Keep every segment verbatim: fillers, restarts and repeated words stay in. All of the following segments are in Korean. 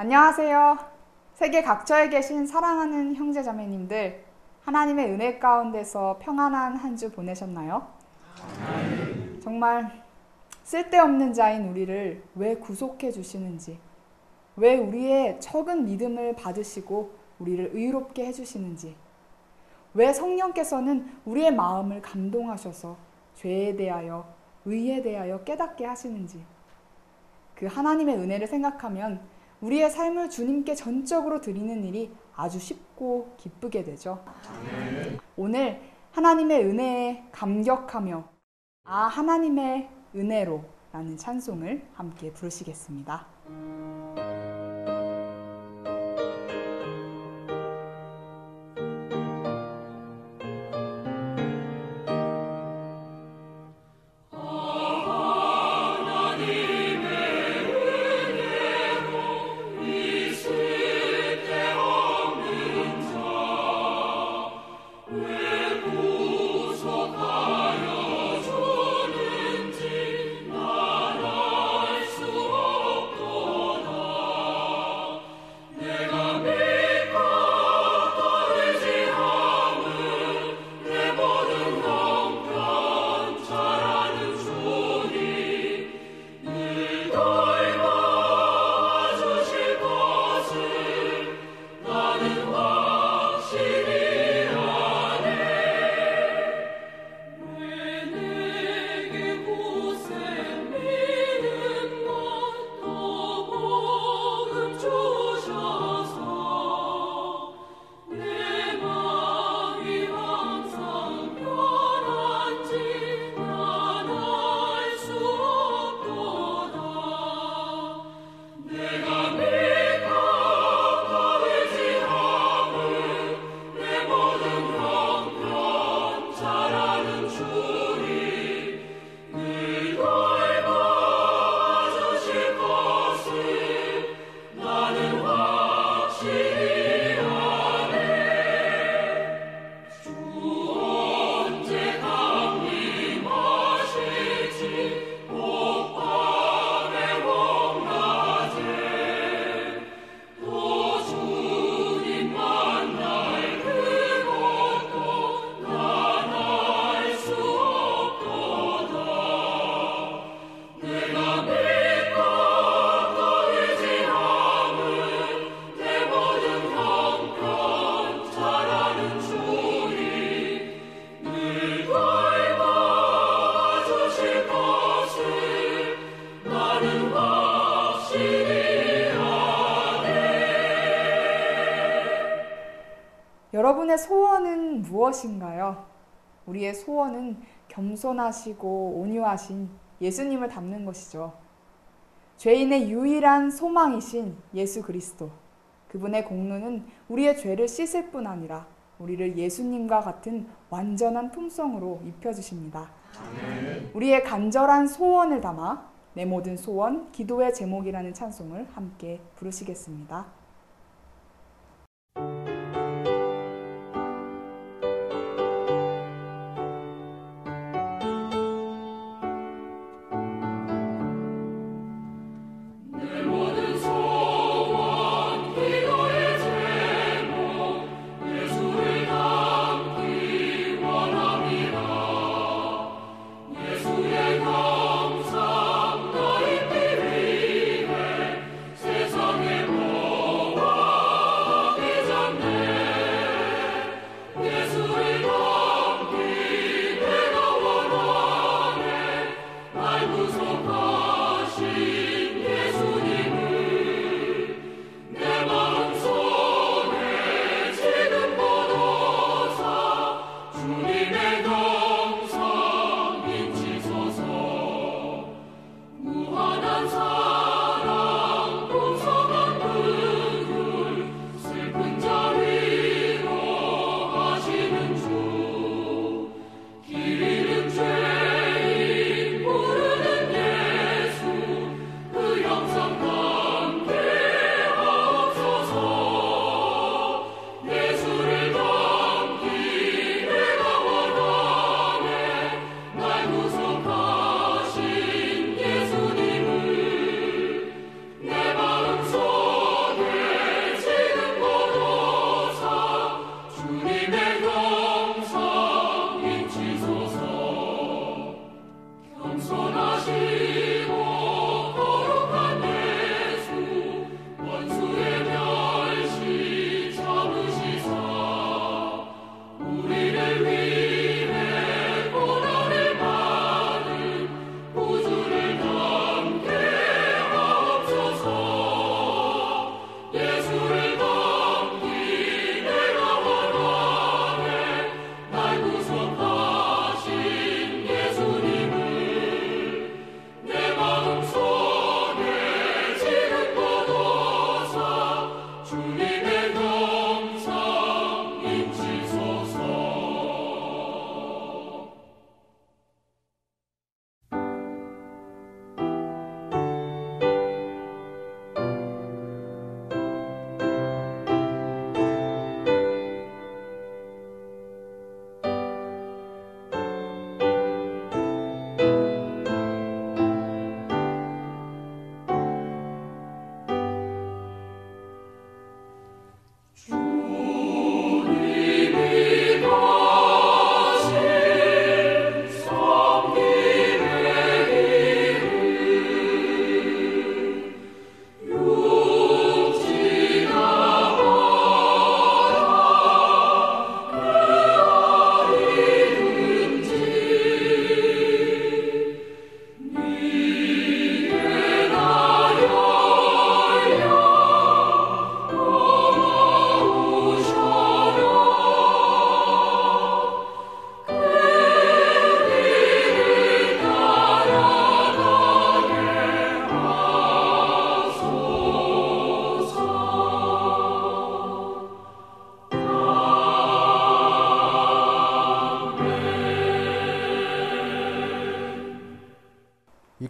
안녕하세요. 세계 각처에 계신 사랑하는 형제자매님들, 하나님의 은혜 가운데서 평안한 한 주 보내셨나요? 네. 정말 쓸데없는 자인 우리를 왜 구속해 주시는지, 왜 우리의 적은 믿음을 받으시고 우리를 의롭게 해주시는지, 왜 성령께서는 우리의 마음을 감동하셔서 죄에 대하여, 의에 대하여 깨닫게 하시는지, 그 하나님의 은혜를 생각하면 우리의 삶을 주님께 전적으로 드리는 일이 아주 쉽고 기쁘게 되죠. 네. 오늘 하나님의 은혜에 감격하며 아 하나님의 은혜로 라는 찬송을 함께 부르시겠습니다. 여러분의 소원은 무엇인가요? 우리의 소원은 겸손하시고 온유하신 예수님을 닮는 것이죠. 죄인의 유일한 소망이신 예수 그리스도, 그분의 공로는 우리의 죄를 씻을 뿐 아니라 우리를 예수님과 같은 완전한 품성으로 입혀주십니다. 아멘. 우리의 간절한 소원을 담아 내 모든 소원, 기도의 제목이라는 찬송을 함께 부르시겠습니다. 세상의 모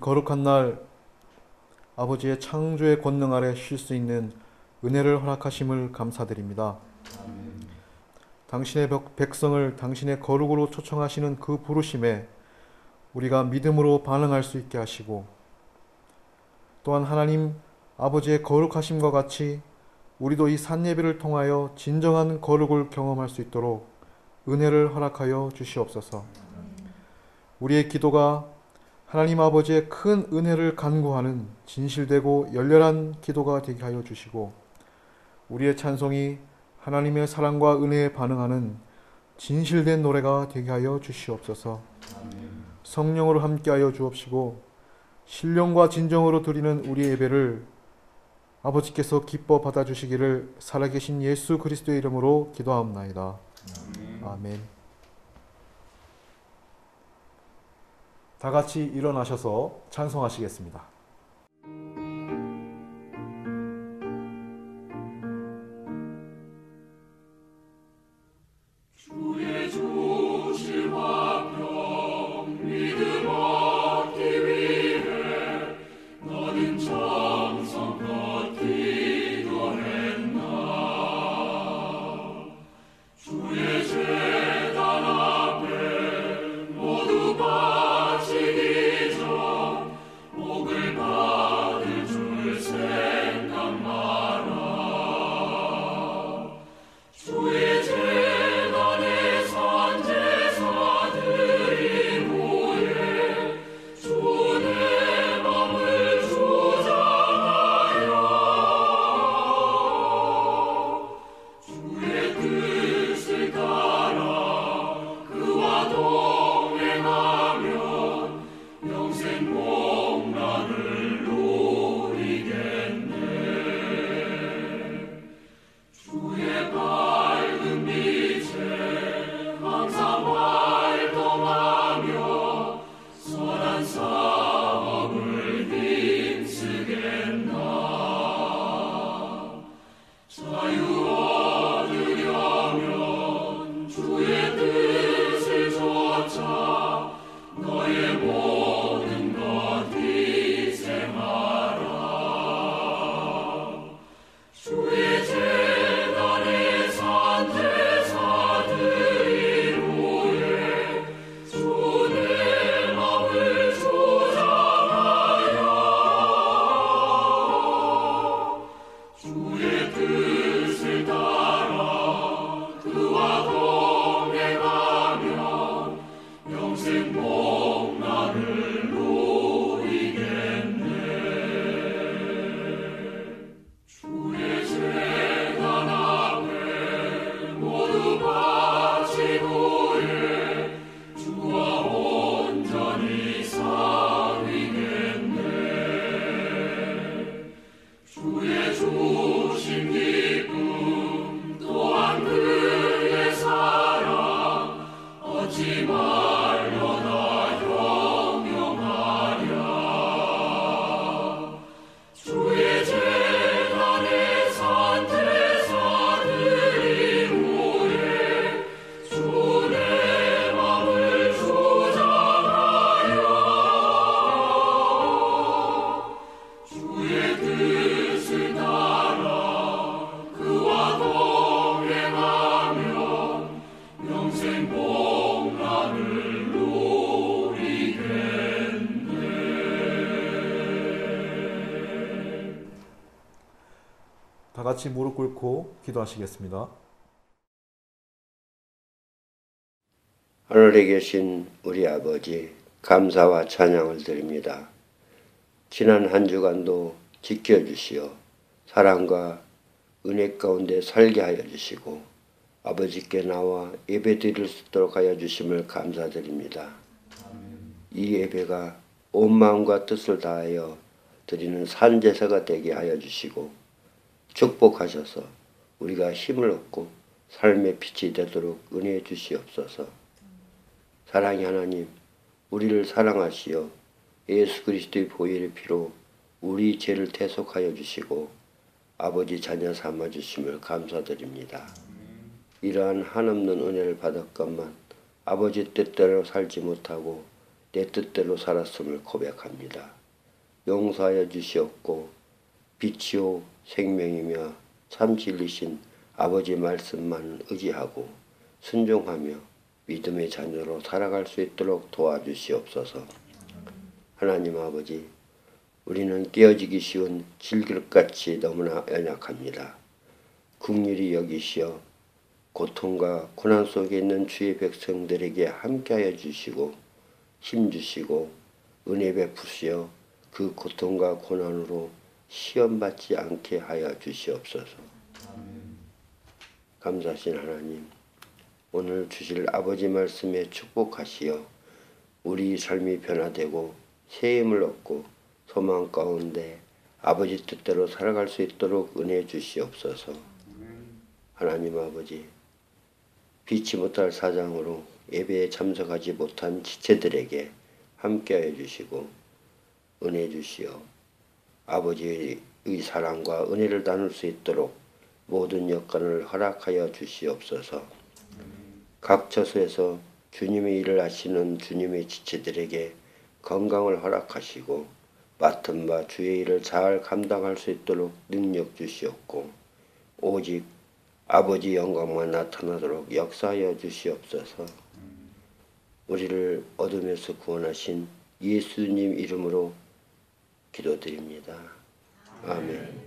거룩한 날 아버지의 창조의 권능 아래 쉴 수 있는 은혜를 허락하심을 감사드립니다. 아멘. 당신의 백성을 당신의 거룩으로 초청하시는 그 부르심에 우리가 믿음으로 반응할 수 있게 하시고, 또한 하나님 아버지의 거룩하심과 같이 우리도 이 산예배를 통하여 진정한 거룩을 경험할 수 있도록 은혜를 허락하여 주시옵소서. 우리의 기도가 하나님 아버지의 큰 은혜를 간구하는 진실되고 열렬한 기도가 되게 하여 주시고, 우리의 찬송이 하나님의 사랑과 은혜에 반응하는 진실된 노래가 되게 하여 주시옵소서. 성령으로 함께하여 주옵시고 신령과 진정으로 드리는 우리의 예배를 아버지께서 기뻐 받아주시기를 살아계신 예수 그리스도의 이름으로 기도하옵나이다. 아멘. 아멘. 다 같이 일어나셔서 찬송하시겠습니다. 주의 주실 화평 믿음 얻기 위해 너는 정성껏 기도했나. 주의 제단 앞에 모두 바치기 전 복을 받을 줄 생각 마라. 주의 제단에 선제사들이 모여 주의 마음을 주장하여 주의 뜻을 따라 그와 동행하면 영생 복락을 누리겠네. 주의 밝은 빛에 항상 활동하며 선한 사업을 힘쓰겠나. 자유 얻으려면 주의 뜻을 좇아 너의 모든 것 희생하라. 주의 제단에 선제사들이 모여 주의 마음을 주장하여 주의 뜻을 따라 그와 동행하면 영생 복락을 누리겠네. 주의 제단 앞에 모두 바치고에 주와 온전히 사위겠네. 주의 주신 기쁨 또한 그의 사랑 얻지 말려나 영영하랴. 주의 제단에 선제사들이 모여 주의 마음을 주장하여 주의 뜻을 따라 그와 동행하면 영생 복락을 누리겠네. 다 같이 무릎 꿇고 기도하시겠습니다. 하늘에 계신 우리 아버지, 감사와 찬양을 드립니다. 지난 한 주간도 지켜주시어 사랑과 은혜 가운데 살게 하여 주시고 아버지께 나와 예배 드릴 수 있도록 하여 주심을 감사드립니다. 이 예배가 온 마음과 뜻을 다하여 드리는 산제사가 되게 하여 주시고 축복하셔서 우리가 힘을 얻고 삶의 빛이 되도록 은혜해 주시옵소서. 사랑의 하나님, 우리를 사랑하시어 예수 그리스도의 보혈의 피로 우리 죄를 대속하여 주시고 아버지 자녀 삼아 주심을 감사드립니다. 이러한 한없는 은혜를 받았건만 아버지 뜻대로 살지 못하고 내 뜻대로 살았음을 고백합니다. 용서하여 주시옵고 빛이요 생명이며 참 진리신 아버지 말씀만 의지하고 순종하며 믿음의 자녀로 살아갈 수 있도록 도와주시옵소서. 하나님 아버지, 우리는 깨어지기 쉬운 질그릇같이 너무나 연약합니다. 긍휼히 여기시어 고통과 고난 속에 있는 주의 백성들에게 함께하여 주시고 힘주시고 은혜 베푸시어 그 고통과 고난으로 시험받지 않게 하여 주시옵소서. 감사하신 하나님, 오늘 주실 아버지 말씀에 축복하시어 우리 삶이 변화되고 새 힘을 얻고 소망 가운데 아버지 뜻대로 살아갈 수 있도록 은혜 주시옵소서. 하나님 아버지, 피치 못할 사장으로 예배에 참석하지 못한 지체들에게 함께하여 주시고 은혜 주시어 아버지의 사랑과 은혜를 나눌 수 있도록 모든 여건을 허락하여 주시옵소서. 각 처소에서 주님의 일을 하시는 주님의 지체들에게 건강을 허락하시고 맡은 바 주의 일을 잘 감당할 수 있도록 능력 주시옵고 오직 아버지 영광만 나타나도록 역사하여 주시옵소서. 우리를 어둠에서 구원하신 예수님 이름으로 기도드립니다. 아멘.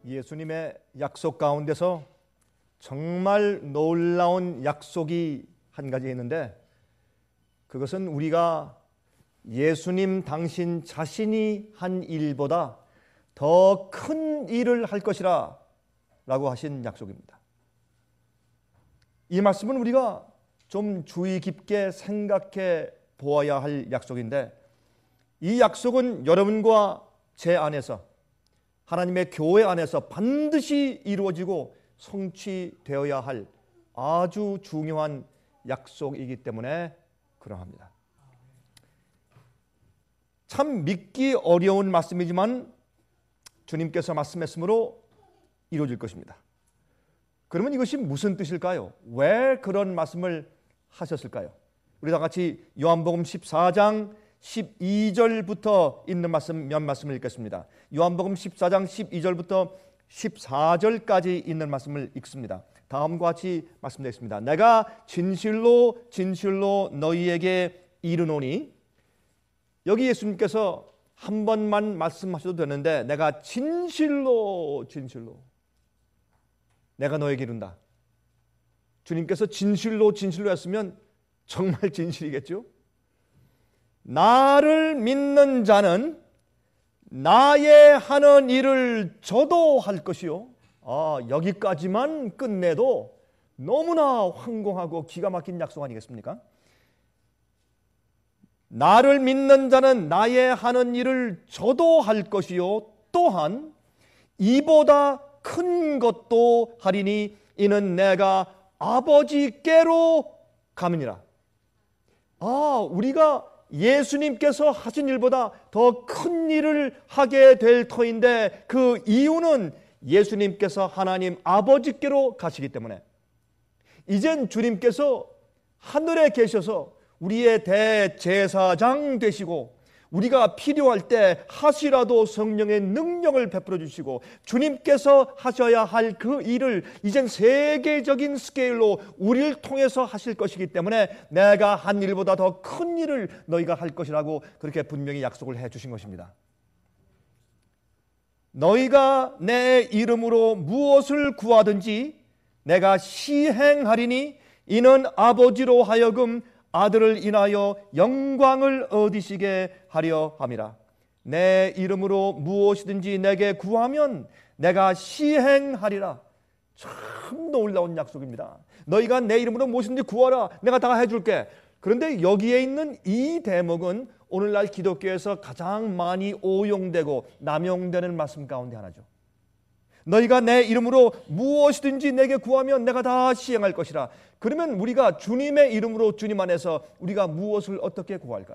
예수님의 약속 가운데서 정말 놀라운 약속이 한 가지 있는데, 그것은 우리가 예수님 당신 자신이 한 일보다 더 큰 일을 할 것이라 라고 하신 약속입니다. 이 말씀은 우리가 좀 주의 깊게 생각해 보아야 할 약속인데, 이 약속은 여러분과 제 안에서, 하나님의 교회 안에서 반드시 이루어지고 성취되어야 할 아주 중요한 약속이기 때문에 그러합니다. 참 믿기 어려운 말씀이지만 주님께서 말씀했으므로 이루어질 것입니다. 그러면 이것이 무슨 뜻일까요? 왜 그런 말씀을 하셨을까요? 우리 다 같이 요한복음 십사 장 십이 절부터 있는 말씀 몇 말씀을 읽겠습니다. 요한복음 십사 장 십이 절부터 십사 절까지 있는 말씀을 읽습니다. 다음과 같이 말씀드리겠습니다. 내가 진실로 진실로 너희에게 이르노니, 여기 예수님께서 한 번만 말씀하셔도 되는데 내가 진실로 진실로 내가 너에게 이른다. 주님께서 진실로 진실로 했으면 정말 진실이겠죠. 나를 믿는 자는 나의 하는 일을 저도 할 것이요. 아, 여기까지만 끝내도 너무나 황공하고 기가 막힌 약속 아니겠습니까? 나를 믿는 자는 나의 하는 일을 저도 할 것이요, 또한 이보다 큰 것도 하리니 이는 내가 아버지께로 가느니라. 아, 우리가 예수님께서 하신 일보다 더 큰 일을 하게 될 터인데, 그 이유는 예수님께서 하나님 아버지께로 가시기 때문에, 이젠 주님께서 하늘에 계셔서 우리의 대제사장 되시고, 우리가 필요할 때 하시라도 성령의 능력을 베풀어 주시고, 주님께서 하셔야 할 그 일을 이젠 세계적인 스케일로 우리를 통해서 하실 것이기 때문에 내가 한 일보다 더 큰 일을 너희가 할 것이라고 그렇게 분명히 약속을 해 주신 것입니다. 너희가 내 이름으로 무엇을 구하든지 내가 시행하리니 이는 아버지로 하여금 아들을 인하여 영광을 얻으시게 하려 함이라. 내 이름으로 무엇이든지 내게 구하면 내가 시행하리라. 참 놀라운 약속입니다. 너희가 내 이름으로 무엇이든지 구하라, 내가 다 해줄게. 그런데 여기에 있는 이 대목은 오늘날 기독교에서 가장 많이 오용되고 남용되는 말씀 가운데 하나죠. 너희가 내 이름으로 무엇이든지 내게 구하면 내가 다 시행할 것이라. 그러면 우리가 주님의 이름으로 주님 안에서 우리가 무엇을 어떻게 구할까요?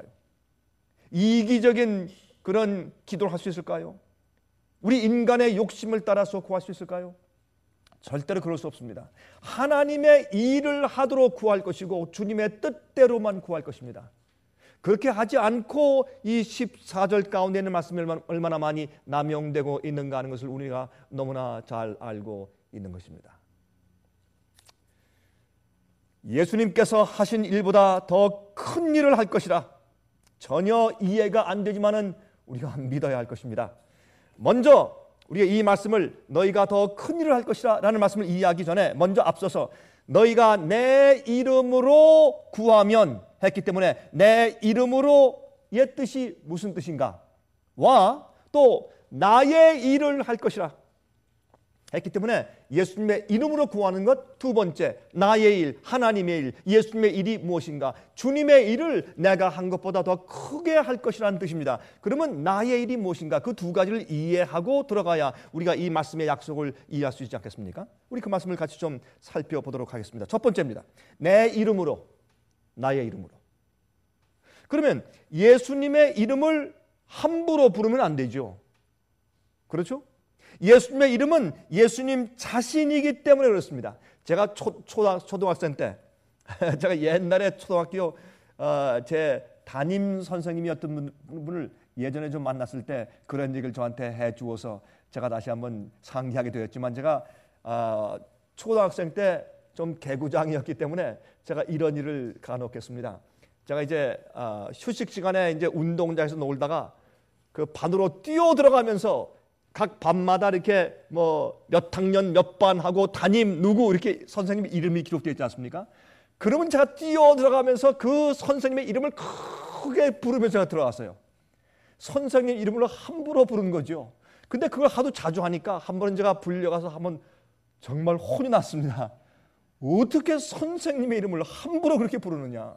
이기적인 그런 기도를 할 수 있을까요? 우리 인간의 욕심을 따라서 구할 수 있을까요? 절대로 그럴 수 없습니다. 하나님의 일을 하도록 구할 것이고 주님의 뜻대로만 구할 것입니다. 그렇게 하지 않고 이 십사 절 가운데 있는 말씀이 얼마나 많이 남용되고 있는가 하는 것을 우리가 너무나 잘 알고 있는 것입니다. 예수님께서 하신 일보다 더 큰 일을 할 것이라. 전혀 이해가 안 되지만은 우리가 믿어야 할 것입니다. 먼저 우리가 이 말씀을 너희가 더 큰 일을 할 것이라 라는 말씀을 이해하기 전에 먼저 앞서서 너희가 내 이름으로 구하면 했기 때문에 내 이름으로의 뜻이 무슨 뜻인가 와 또 나의 일을 할 것이라 했기 때문에 예수님의 이름으로 구하는 것 두 번째, 나의 일, 하나님의 일, 예수님의 일이 무엇인가, 주님의 일을 내가 한 것보다 더 크게 할 것이라는 뜻입니다. 그러면 나의 일이 무엇인가, 그 두 가지를 이해하고 들어가야 우리가 이 말씀의 약속을 이해할 수 있지 않겠습니까? 우리 그 말씀을 같이 좀 살펴보도록 하겠습니다. 첫 번째입니다. 내 이름으로, 나의 이름으로. 그러면 예수님의 이름을 함부로 부르면 안 되죠. 그렇죠? 예수님의 이름은 예수님 자신이기 때문에 그렇습니다. 제가 초, 초, 초등학생 때 제가 옛날에 초등학교 어, 제 담임 선생님이었던 분을 예전에 좀 만났을 때 그런 얘기를 저한테 해주어서 제가 다시 한번 상기하게 되었지만, 제가 어, 초등학생 때 좀 개구장이었기 때문에 제가 이런 일을 간혹했습니다. 제가 이제 어, 휴식 시간에 이제 운동장에서 놀다가 그 반으로 뛰어 들어가면서 각 반마다 이렇게 뭐 몇 학년 몇 반 하고 담임 누구 이렇게 선생님 이름이 기록되어 있지 않습니까? 그러면 제가 뛰어 들어가면서 그 선생님의 이름을 크게 부르면서 제가 들어갔어요. 선생님 이름으로 함부로 부르는 거죠. 근데 그걸 하도 자주 하니까 한 번은 제가 불려가서 한번 정말 혼이 났습니다. 어떻게 선생님의 이름을 함부로 그렇게 부르느냐.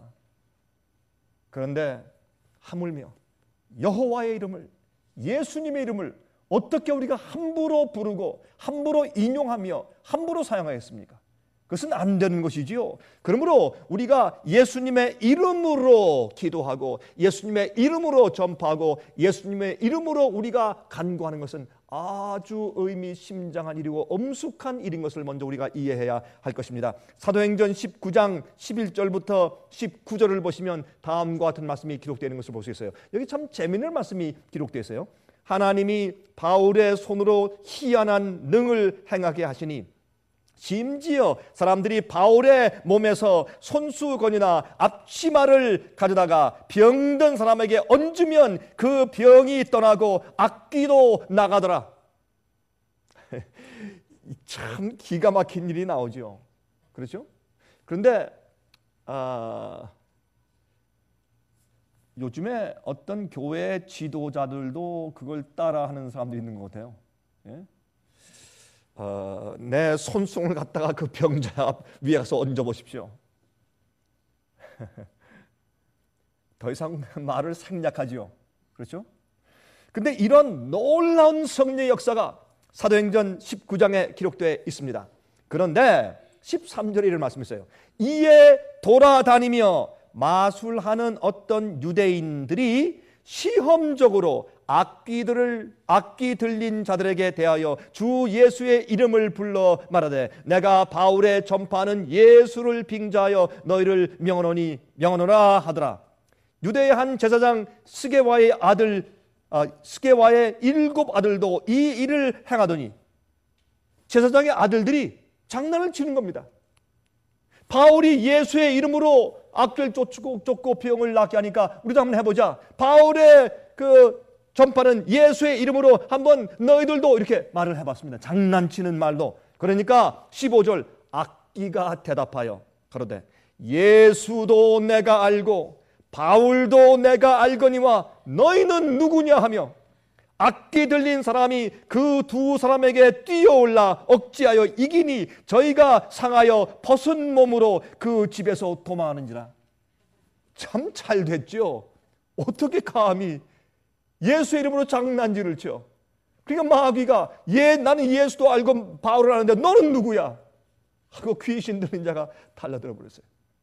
그런데 하물며 여호와의 이름을, 예수님의 이름을 어떻게 우리가 함부로 부르고 함부로 인용하며 함부로 사용하겠습니까? 그것은 안 되는 것이지요. 그러므로 우리가 예수님의 이름으로 기도하고 예수님의 이름으로 전파하고 예수님의 이름으로 우리가 간구하는 것은 아주 의미심장한 일이고 엄숙한 일인 것을 먼저 우리가 이해해야 할 것입니다. 사도행전 십구 장 십일 절부터 십구 절을 보시면 다음과 같은 말씀이 기록되어 있는 것을 볼 수 있어요. 여기 참 재미있는 말씀이 기록되어 있어요. 하나님이 바울의 손으로 희한한 능을 행하게 하시니 심지어 사람들이 바울의 몸에서 손수건이나 앞치마를 가져다가 병든 사람에게 얹으면 그 병이 떠나고 악귀도 나가더라. 참 기가 막힌 일이 나오죠. 그렇죠? 그런데 아, 요즘에 어떤 교회 지도자들도 그걸 따라하는 사람들이 있는 것 같아요. 예? 어, 내 손송을 갖다가 그 병자 위에 가서 얹어보십시오. 더 이상 말을 생략하지요. 그렇죠? 근데 이런 놀라운 성령의 역사가 사도행전 십구 장에 기록되어 있습니다. 그런데 십삼 절에 이런 말씀이 있어요. 이에 돌아다니며 마술하는 어떤 유대인들이 시험적으로 악귀들을 악귀 들린 자들에게 대하여 주 예수의 이름을 불러 말하되 내가 바울의 전파하는 예수를 빙자하여 너희를 명하노니 명하노라 하더라. 유대의 한 제사장 스게와의 아들 아, 스게와의 일곱 아들도 이 일을 행하더니 제사장의 아들들이 장난을 치는 겁니다. 바울이 예수의 이름으로 악귀를 쫓고 쫓고 병을 낫게 하니까 우리도 한번 해보자. 바울의 그 전파는 예수의 이름으로 한번 너희들도 이렇게 말을 해봤습니다. 장난치는 말도. 그러니까 십오 절 악귀가 대답하여 가로되 예수도 내가 알고 바울도 내가 알거니와 너희는 누구냐 하며 악귀 들린 사람이 그 두 사람에게 뛰어올라 억지하여 이기니 저희가 상하여 벗은 몸으로 그 집에서 도망하는지라. 참 잘 됐죠. 어떻게 감히 예수 이름으로 장난질을 쳐. 그러니까 마귀가 예, 나는 예수도 알고 바울을 아는데 너는 누구야? 하고 귀신 들린 자가 달라들어 버렸어요.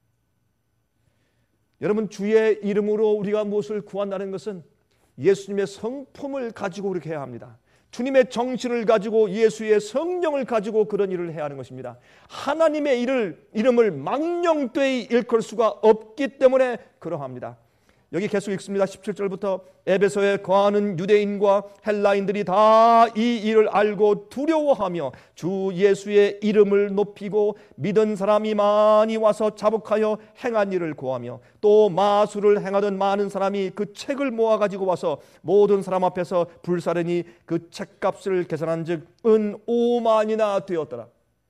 여러분, 주의 이름으로 우리가 무엇을 구한다는 것은 예수님의 성품을 가지고 그렇게 해야 합니다. 주님의 정신을 가지고 예수의 성령을 가지고 그런 일을 해야 하는 것입니다. 하나님의 일을, 이름을 망령되이 일컬 수가 없기 때문에 그러합니다. 여기 계속 읽습니다. 십칠 절부터 에베소에 거하는 유대인과 헬라인들이 다 이 일을 알고 두려워하며 주 예수의 이름을 높이고 믿은 사람이 많이 와서 자복하여 행한 일을 고하며 또 마술을 행하던 많은 사람이 그 책을 모아 가지고 와서 모든 사람 앞에서 불사르니 그 책값을 계산한 즉 은 오만이나 되었더라.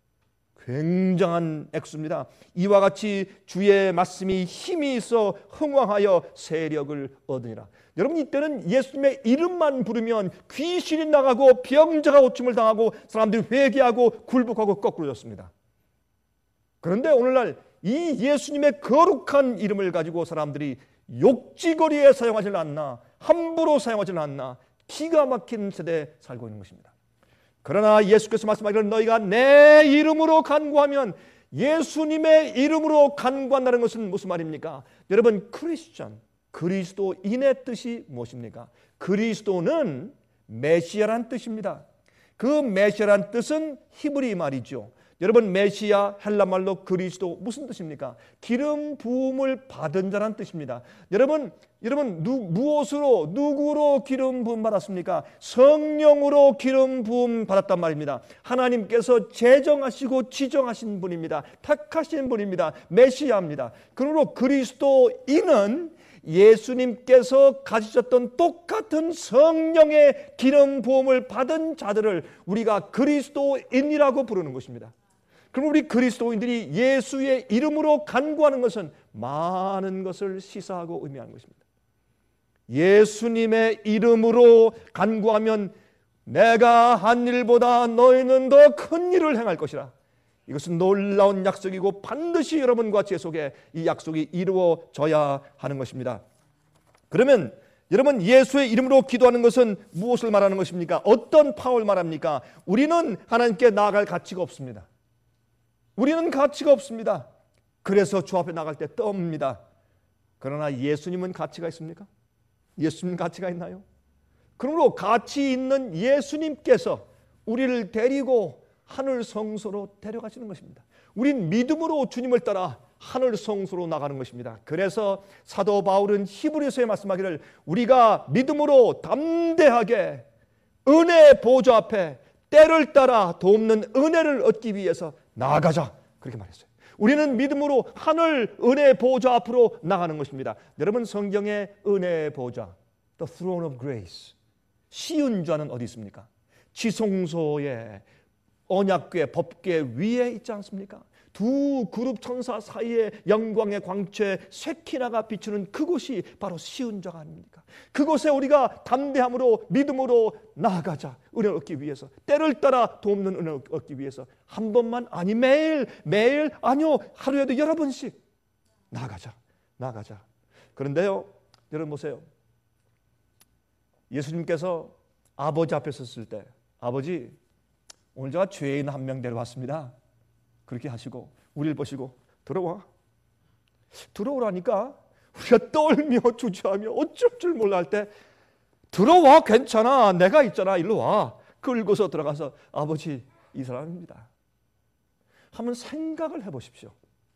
굉장한 액수입니다. 이와 같이 주의 말씀이 힘이 있어 흥왕하여 세력을 얻으니라. 여러분, 이때는 예수님의 이름만 부르면 귀신이 나가고 병자가 고침을 당하고 사람들이 회개하고 굴복하고 거꾸로졌습니다. 그런데 오늘날 이 예수님의 거룩한 이름을 가지고 사람들이 욕지거리에 사용하지는 않나, 함부로 사용하지는 않나, 기가 막힌 세대에 살고 있는 것입니다. 그러나 예수께서 말씀하기를 너희가 내 이름으로 간구하면, 예수님의 이름으로 간구한다는 것은 무슨 말입니까? 여러분, 크리스천, 그리스도인의 뜻이 무엇입니까? 그리스도는 메시아란 뜻입니다. 그 메시아란 뜻은 히브리 말이죠. 여러분, 메시아 헬라말로 그리스도 무슨 뜻입니까? 기름 부음을 받은 자란 뜻입니다. 여러분, 여러분 누, 무엇으로 누구로 기름 부음 받았습니까? 성령으로 기름 부음 받았단 말입니다. 하나님께서 제정하시고 지정하신 분입니다. 택하신 분입니다. 메시아입니다. 그러므로 그리스도인은 예수님께서 가지셨던 똑같은 성령의 기름 부음을 받은 자들을 우리가 그리스도인이라고 부르는 것입니다. 그럼 우리 그리스도인들이 예수의 이름으로 간구하는 것은 많은 것을 시사하고 의미하는 것입니다. 예수님의 이름으로 간구하면 내가 한 일보다 너희는 더 큰 일을 행할 것이라. 이것은 놀라운 약속이고 반드시 여러분과 제 속에 이 약속이 이루어져야 하는 것입니다. 그러면 여러분, 예수의 이름으로 기도하는 것은 무엇을 말하는 것입니까? 어떤 파워를 말합니까? 우리는 하나님께 나아갈 가치가 없습니다. 우리는 가치가 없습니다. 그래서 주 앞에 나갈 때 떱니다. 그러나 예수님은 가치가 있습니까? 예수님 가치가 있나요? 그러므로 가치 있는 예수님께서 우리를 데리고 하늘 성소로 데려가시는 것입니다. 우린 믿음으로 주님을 따라 하늘 성소로 나가는 것입니다. 그래서 사도 바울은 히브리서에 말씀하기를 우리가 믿음으로 담대하게 은혜의 보좌 앞에 때를 따라 돕는 은혜를 얻기 위해서 나아가자, 그렇게 말했어요. 우리는 믿음으로 하늘 은혜의 보좌 앞으로 나가는 것입니다. 여러분, 성경의 은혜의 보좌, The throne of grace, 쉬운 자는 어디 있습니까? 지성소에 언약궤, 법궤 위에 있지 않습니까? 두 그룹 천사 사이에 영광의 광채 쉐키나가 비추는 그곳이 바로 쉬운 자가 아닙니까? 그곳에 우리가 담대함으로 믿음으로 나아가자. 은혜를 얻기 위해서, 때를 따라 돕는 은혜를 얻기 위해서 한 번만 아니 매일 매일 아니요 하루에도 여러 번씩 나아가자 나아가자. 그런데요, 여러분 보세요. 예수님께서 아버지 앞에 섰을 때 아버지, 오늘 제가 죄인 한 명 데려왔습니다. 그렇게 하시고 우리를 보시고 들어와. 들어오라니까 우리가 떨며 주저하며 어쩔 줄 몰라 할 때 들어와, 괜찮아, 내가 있잖아, 일로 와. 끌고서 들어가서 아버지, 이 사람입니다. 한번 생각을 해보십시오.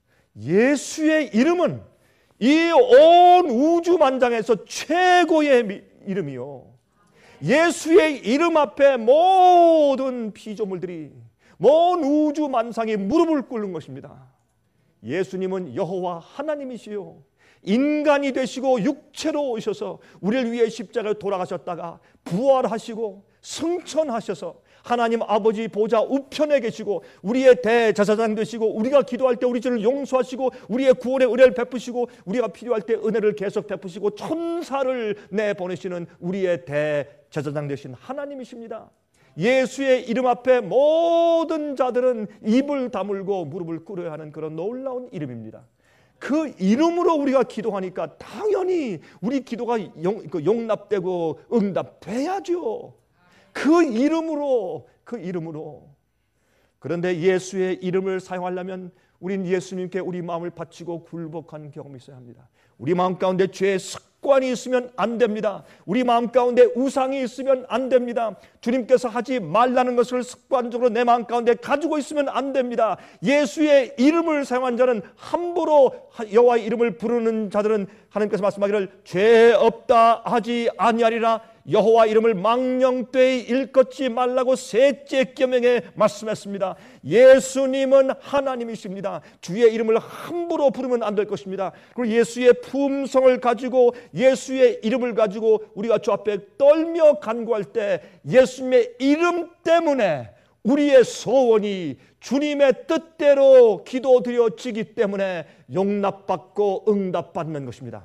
예수의 이름은 이 온 우주 만장에서 최고의 이름이요. 예수의 이름 앞에 모든 피조물들이, 먼 우주 만상이 무릎을 꿇는 것입니다. 예수님은 여호와 하나님이시요, 인간이 되시고 육체로 오셔서 우리를 위해 십자가에 돌아가셨다가 부활하시고 승천하셔서 하나님 아버지 보좌 우편에 계시고 우리의 대제사장 되시고 우리가 기도할 때 우리 죄를 용서하시고 우리의 구원의 은혜를 베푸시고 우리가 필요할 때 은혜를 계속 베푸시고 천사를 내보내시는 우리의 대제사장 되신 하나님이십니다. 예수의 이름 앞에 모든 자들은 입을 다물고 무릎을 꿇어야 하는 그런 놀라운 이름입니다. 그 이름으로 우리가 기도하니까 당연히 우리 기도가 용, 용납되고 응답돼야죠. 그 이름으로, 그 이름으로. 그런데 예수의 이름을 사용하려면 우린 예수님께 우리 마음을 바치고 굴복한 경험이 있어야 합니다. 우리 마음 가운데 죄의 습관이 있으면 안 됩니다. 우리 마음 가운데 우상이 있으면 안 됩니다. 주님께서 하지 말라는 것을 습관적으로 내 마음 가운데 가지고 있으면 안 됩니다. 예수의 이름을 사용한 자는, 함부로 여호와의 이름을 부르는 자들은 하나님께서 말씀하기를 죄 없다 하지 아니하리라. 여호와 이름을 망령되이 일컫지 말라고 셋째 계명에 말씀했습니다. 예수님은 하나님이십니다. 주의 이름을 함부로 부르면 안 될 것입니다. 그리고 예수의 품성을 가지고, 예수의 이름을 가지고 우리가 주 앞에 떨며 간구할 때 예수님의 이름 때문에 우리의 소원이 주님의 뜻대로 기도드려지기 때문에 용납받고 응답받는 것입니다.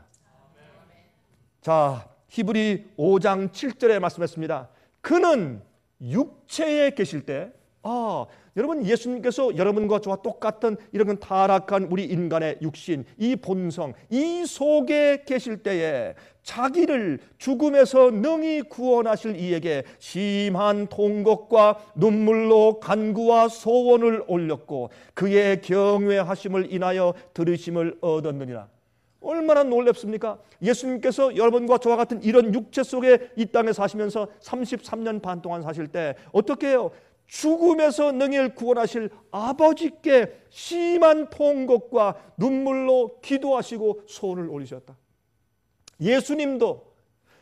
자, 히브리 오 장 칠 절에 말씀했습니다. 그는 육체에 계실 때, 아, 여러분, 예수님께서 여러분과 저와 똑같은 이런 타락한 우리 인간의 육신, 이 본성, 이 속에 계실 때에 자기를 죽음에서 능히 구원하실 이에게 심한 통곡과 눈물로 간구와 소원을 올렸고 그의 경외하심을 인하여 들으심을 얻었느니라. 얼마나 놀랍습니까? 예수님께서 여러분과 저와 같은 이런 육체 속에 이 땅에 사시면서 삼십삼 년 반 동안 사실 때 어떻게 해요? 죽음에서 능히 구원하실 아버지께 심한 통곡과 눈물로 기도하시고 소원을 올리셨다. 예수님도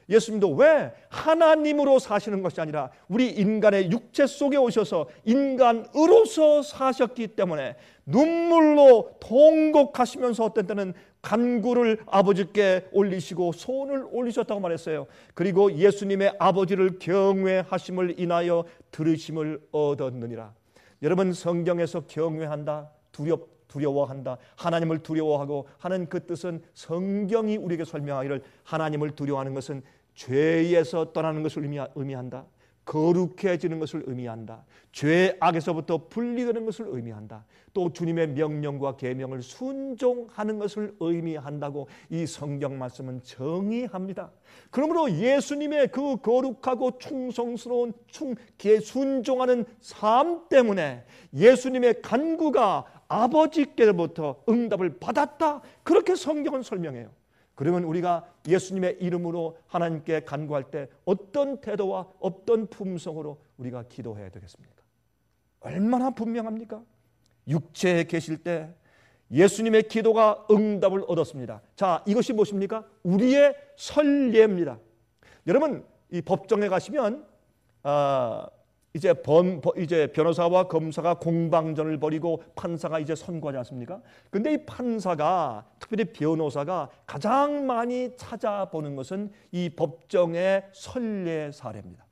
예수님도 왜 하나님으로 사시는 것이 아니라 우리 인간의 육체 속에 오셔서 인간으로서 사셨기 때문에 눈물로 통곡하시면서 어떤 때는 간구를 아버지께 올리시고 소원을 올리셨다고 말했어요. 그리고 예수님의 아버지를 경외하심을 인하여 들으심을 얻었느니라. 여러분, 성경에서 경외한다, 두렵, 두려워한다, 하나님을 두려워하고 하는 그 뜻은 성경이 우리에게 설명하기를 하나님을 두려워하는 것은 죄에서 떠나는 것을 의미한다, 거룩해지는 것을 의미한다, 죄 악에서부터 분리되는 것을 의미한다, 또 주님의 명령과 계명을 순종하는 것을 의미한다고 이 성경 말씀은 정의합니다. 그러므로 예수님의 그 거룩하고 충성스러운 충, 순종하는 삶 때문에 예수님의 간구가 아버지께로부터 응답을 받았다, 그렇게 성경은 설명해요. 그러면 우리가 예수님의 이름으로 하나님께 간구할 때 어떤 태도와 어떤 품성으로 우리가 기도해야 되겠습니까? 얼마나 분명합니까? 육체에 계실 때 예수님의 기도가 응답을 얻었습니다. 자, 이것이 무엇입니까? 우리의 선례입니다. 여러분, 이 법정에 가시면 아, 이제, 범, 이제 변호사와 검사가 공방전을 벌이고 판사가 이제 선고하지 않습니까? 근데 이 판사가, 특별히 변호사가 가장 많이 찾아보는 것은 이 법정의 선례 사례입니다.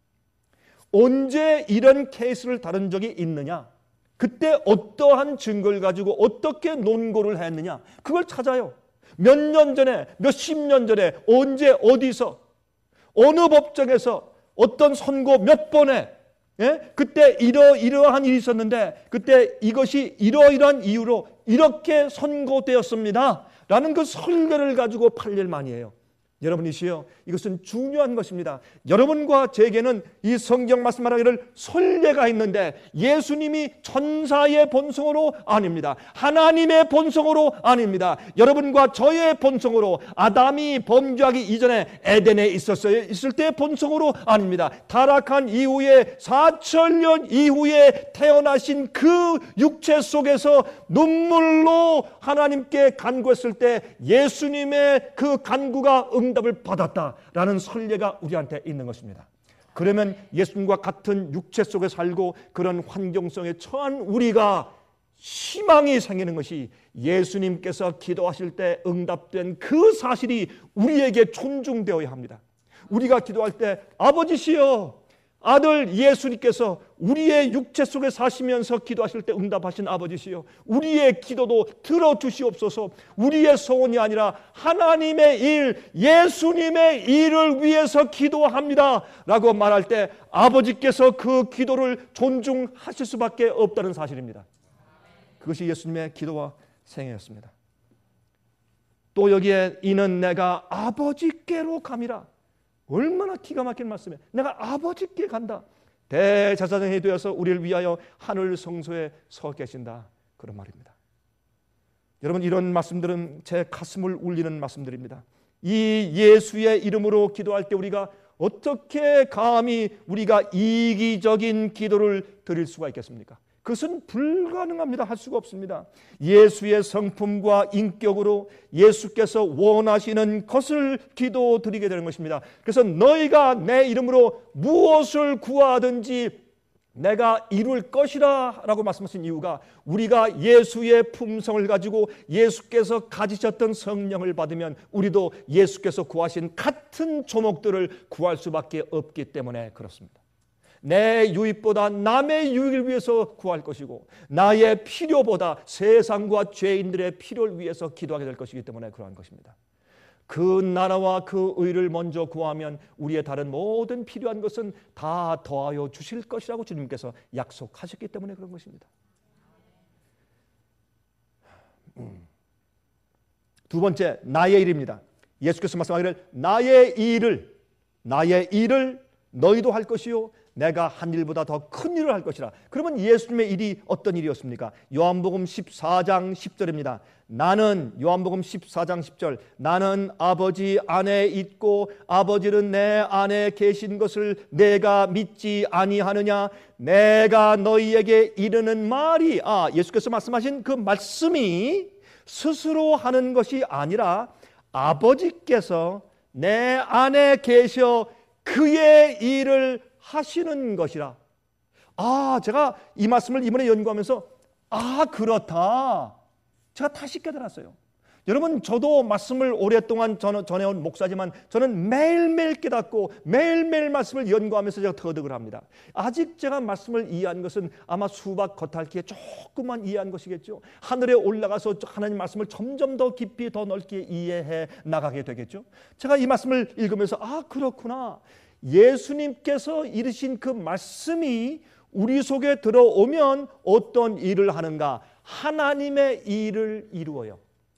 언제 이런 케이스를 다룬 적이 있느냐? 그때 어떠한 증거를 가지고 어떻게 논고를 했느냐? 그걸 찾아요. 몇 년 전에, 몇십 년 전에, 언제, 어디서, 어느 법정에서, 어떤 선고 몇 번에, 예? 그때 이러, 이러한 일이 있었는데 그때 이것이 이러이러한 이유로 이렇게 선고되었습니다 라는 그 설례를 가지고 판례를 많이 해요. 여러분이시여, 이것은 중요한 것입니다. 여러분과 제게는 이 성경 말씀하기를 선례가 있는데 예수님이 천사의 본성으로 아닙니다. 하나님의 본성으로 아닙니다. 여러분과 저의 본성으로, 아담이 범죄하기 이전에 에덴에 있었어요. 있을 때의 본성으로 아닙니다. 타락한 이후에 사천 년 이후에 태어나신 그 육체 속에서 눈물로 하나님께 간구했을 때 예수님의 그 간구가 응 응답을 받았다라는 선례가 우리한테 있는 것입니다. 그러면 예수님과 같은 육체 속에 살고 그런 환경성에 처한 우리가 희망이 생기는 것이 예수님께서 기도하실 때 응답된 그 사실이 우리에게 존중되어야 합니다. 우리가 기도할 때 아버지시여, 아들 예수님께서 우리의 육체 속에 사시면서 기도하실 때 응답하신 아버지시여, 우리의 기도도 들어주시옵소서. 우리의 소원이 아니라 하나님의 일, 예수님의 일을 위해서 기도합니다 라고 말할 때 아버지께서 그 기도를 존중하실 수밖에 없다는 사실입니다. 그것이 예수님의 기도와 생애였습니다. 또 여기에 이는 내가 아버지께로 감이라. 얼마나 기가 막힌 말씀이에요. 내가 아버지께 간다. 대제사장이 되어서 우리를 위하여 하늘 성소에 서 계신다, 그런 말입니다. 여러분, 이런 말씀들은 제 가슴을 울리는 말씀들입니다. 이 예수의 이름으로 기도할 때 우리가 어떻게 감히 우리가 이기적인 기도를 드릴 수가 있겠습니까? 그것은 불가능합니다. 할 수가 없습니다. 예수의 성품과 인격으로 예수께서 원하시는 것을 기도드리게 되는 것입니다. 그래서 너희가 내 이름으로 무엇을 구하든지 내가 이룰 것이라 라고 말씀하신 이유가 우리가 예수의 품성을 가지고 예수께서 가지셨던 성령을 받으면 우리도 예수께서 구하신 같은 조목들을 구할 수밖에 없기 때문에 그렇습니다. 내 유익보다 남의 유익을 위해서 구할 것이고 나의 필요보다 세상과 죄인들의 필요를 위해서 기도하게 될 것이기 때문에 그러한 것입니다. 그 나라와 그 의를 먼저 구하면 우리의 다른 모든 필요한 것은 다 더하여 주실 것이라고 주님께서 약속하셨기 때문에 그런 것입니다. 두 번째, 나의 일입니다. 예수께서 말씀하기를 나의 일을 나의 일을 너희도 할 것이요 내가 한 일보다 더 큰 일을 할 것이라. 그러면 예수님의 일이 어떤 일이었습니까? 요한복음 십사 장 십 절입니다. 나는, 요한복음 십사 장 십 절, 나는 아버지 안에 있고 아버지는 내 안에 계신 것을 내가 믿지 아니하느냐? 내가 너희에게 이르는 말이, 아, 예수께서 말씀하신 그 말씀이 스스로 하는 것이 아니라 아버지께서 내 안에 계셔 그의 일을 하시는 것이라. 아, 제가 이 말씀을 이번에 연구하면서 아, 그렇다. 제가 다시 깨달았어요. 여러분, 저도 말씀을 오랫동안 전해온 목사지만 저는 매일매일 깨닫고 매일매일 말씀을 연구하면서 제가 터득을 합니다. 아직 제가 말씀을 이해한 것은 아마 수박 겉핥기에 조금만 이해한 것이겠죠. 하늘에 올라가서 하나님 말씀을 점점 더 깊이 더 넓게 이해해 나가게 되겠죠. 제가 이 말씀을 읽으면서 아, 그렇구나. 예수님께서 이르신 그 말씀이 우리 속에 들어오면 어떤 일을 하는가? 하나님의 일을 이루어요.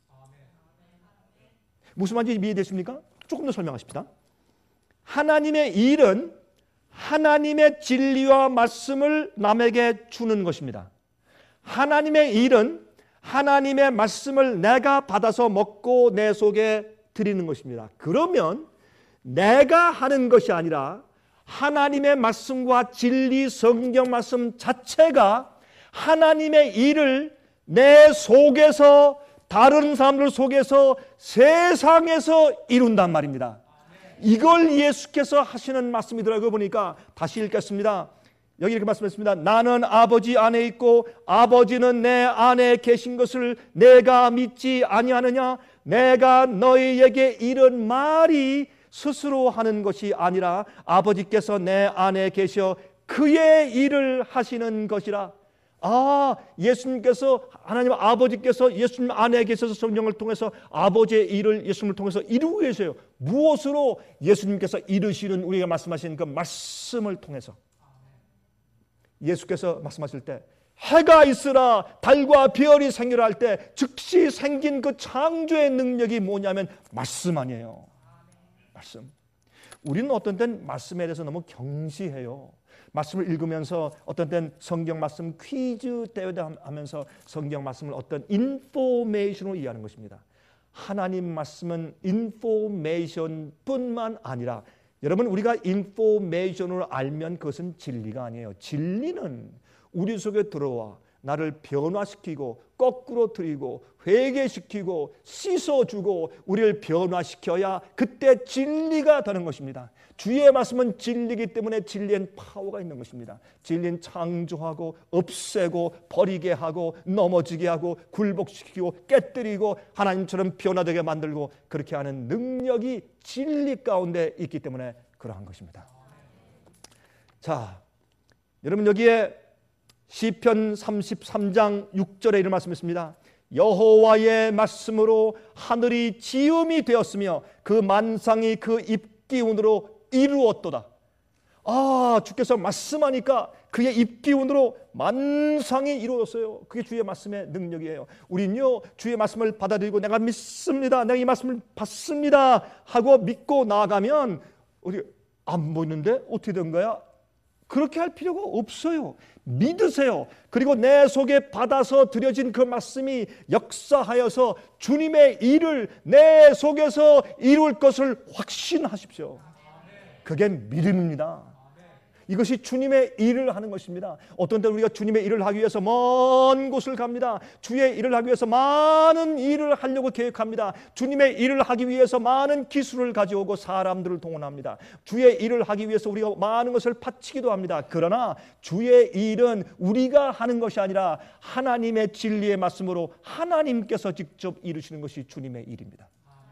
무슨 말인지 이해되십니까? 조금 더 설명하십시다. 하나님의 일은 하나님의 진리와 말씀을 남에게 주는 것입니다. 하나님의 일은 하나님의 말씀을 내가 받아서 먹고 내 속에 드리는 것입니다. 그러면 내가 하는 것이 아니라 하나님의 말씀과 진리 성경 말씀 자체가 하나님의 일을 내 속에서 다른 사람들 속에서 세상에서 이룬단 말입니다. 이걸 예수께서 하시는 말씀이더라고요. 보니까 다시 읽겠습니다. 여기 이렇게 말씀했습니다. 나는 아버지 안에 있고 아버지는 내 안에 계신 것을 내가 믿지 아니하느냐? 내가 너희에게 이런 말이 스스로 하는 것이 아니라 아버지께서 내 안에 계셔 그의 일을 하시는 것이라. 아, 예수님께서 하나님 아버지께서 예수님 안에 계셔서 성령을 통해서 아버지의 일을 예수님을 통해서 이루고 계세요. 무엇으로? 예수님께서 이루시는 우리가 말씀하신 그 말씀을 통해서. 예수께서 말씀하실 때 해가 있으라 달과 별이 생기라 할 때 즉시 생긴 그 창조의 능력이 뭐냐면 말씀 아니에요. 말씀. 우리는 어떤 때는 말씀에 대해서 너무 경시해요. 말씀을 읽으면서 어떤 때는 성경 말씀 퀴즈 대회도 하면서 성경 말씀을 어떤 인포메이션으로 이해하는 것입니다. 하나님 말씀은 인포메이션뿐만 아니라 여러분, 우리가 인포메이션으로 알면 그것은 진리가 아니에요. 진리는 우리 속에 들어와 나를 변화시키고 거꾸로 들이고 회개시키고 씻어주고 우리를 변화시켜야 그때 진리가 되는 것입니다. 주의 말씀은 진리이기 때문에 진리엔 파워가 있는 것입니다. 진리는 창조하고 없애고 버리게 하고 넘어지게 하고 굴복시키고 깨뜨리고 하나님처럼 변화되게 만들고 그렇게 하는 능력이 진리 가운데 있기 때문에 그러한 것입니다. 자, 여러분, 여기에 시편 삼십삼 장 육 절에 이런 말씀이 있습니다. 여호와의 말씀으로 하늘이 지음이 되었으며 그 만상이 그 입기운으로 이루었도다. 아, 주께서 말씀하니까 그의 입기운으로 만상이 이루어졌어요. 그게 주의 말씀의 능력이에요. 우린요, 주의 말씀을 받아들이고 내가 믿습니다, 내가 이 말씀을 받습니다 하고 믿고 나아가면 우리 안 보이는데 어떻게 된 거야? 그렇게 할 필요가 없어요. 믿으세요. 그리고 내 속에 받아서 드려진 그 말씀이 역사하여서 주님의 일을 내 속에서 이룰 것을 확신하십시오. 그게 믿음입니다. 이것이 주님의 일을 하는 것입니다. 어떤 때 우리가 주님의 일을 하기 위해서 먼 곳을 갑니다. 주의 일을 하기 위해서 많은 일을 하려고 계획합니다. 주님의 일을 하기 위해서 많은 기술을 가져오고 사람들을 동원합니다. 주의 일을 하기 위해서 우리가 많은 것을 바치기도 합니다. 그러나 주의 일은 우리가 하는 것이 아니라 하나님의 진리의 말씀으로 하나님께서 직접 이루시는 것이 주님의 일입니다.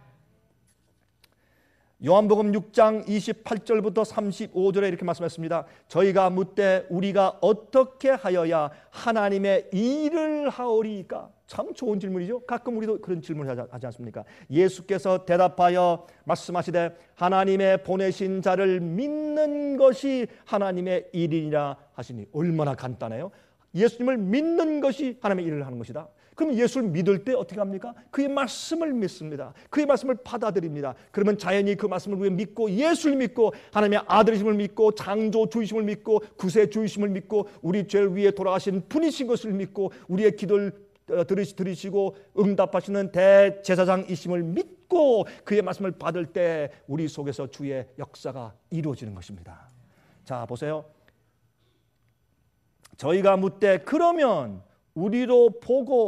요한복음 육 장 이십팔 절부터 삼십오 절에 이렇게 말씀했습니다. 저희가 묻되 우리가 어떻게 하여야 하나님의 일을 하오리까? 참 좋은 질문이죠. 가끔 우리도 그런 질문을 하지 않습니까? 예수께서 대답하여 말씀하시되 하나님의 보내신 자를 믿는 것이 하나님의 일이라 하시니. 얼마나 간단해요. 예수님을 믿는 것이 하나님의 일을 하는 것이다. 그럼 예수를 믿을 때 어떻게 합니까? 그의 말씀을 믿습니다. 그의 말씀을 받아들입니다. 그러면 자연히 그 말씀을 우리가 믿고 예수를 믿고 하나님의 아들이심을 믿고 창조주이심을 믿고 구세주이심을 믿고 우리 죄를 위해 돌아가신 분이신 것을 믿고 우리의 기도를 들으시고 응답하시는 대제사장이심을 믿고 그의 말씀을 받을 때 우리 속에서 주의 역사가 이루어지는 것입니다. 자, 보세요. 저희가 묻되 그러면 우리로 보고